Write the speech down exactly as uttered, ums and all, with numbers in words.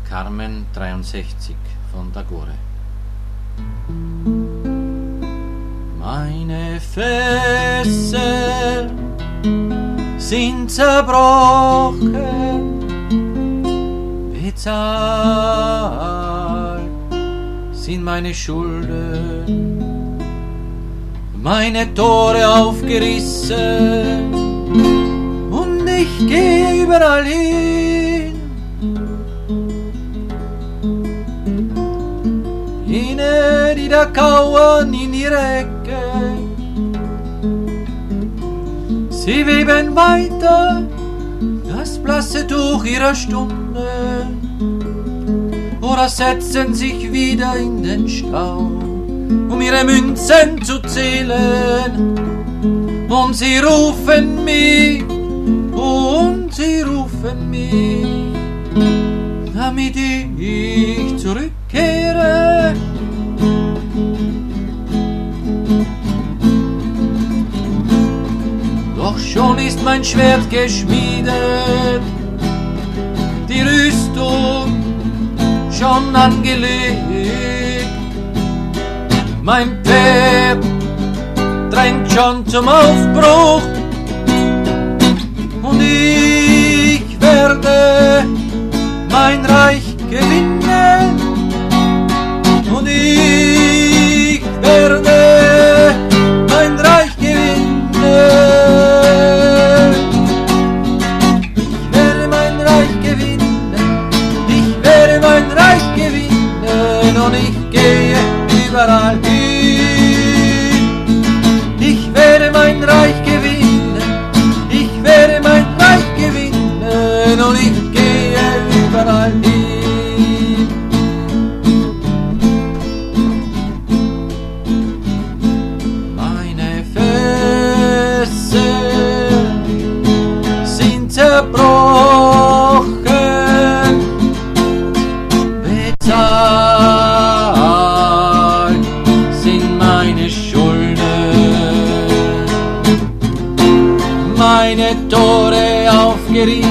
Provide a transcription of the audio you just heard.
Carmen dreiundsechzig von Tagore. Meine Fesseln sind zerbrochen, bezahlt sind meine Schulden, meine Tore aufgerissen und ich gehe überall hin. Jene, die da kauern in ihre Ecke, sie weben weiter das blasse Tuch ihrer Stunde oder setzen sich wieder in den Stau, um ihre Münzen zu zählen. Und sie rufen mich, und sie rufen mich, damit ich zurückkehre. Doch schon ist mein Schwert geschmiedet, die Rüstung schon angelegt, mein Pferd drängt schon zum Aufbruch und ich werde mein Reich gewinnen und ich werde mein Reich gewinnen. Ich werde mein Reich gewinnen, ich werde mein Reich gewinnen und ich gehe überall hin. Ich werde mein Reich gewinnen, ich werde mein Reich gewinnen und ich gehe überall hin. Meine Fesseln sind zerbrochen, bezahlt sind meine Schulden, meine Tore aufgerissen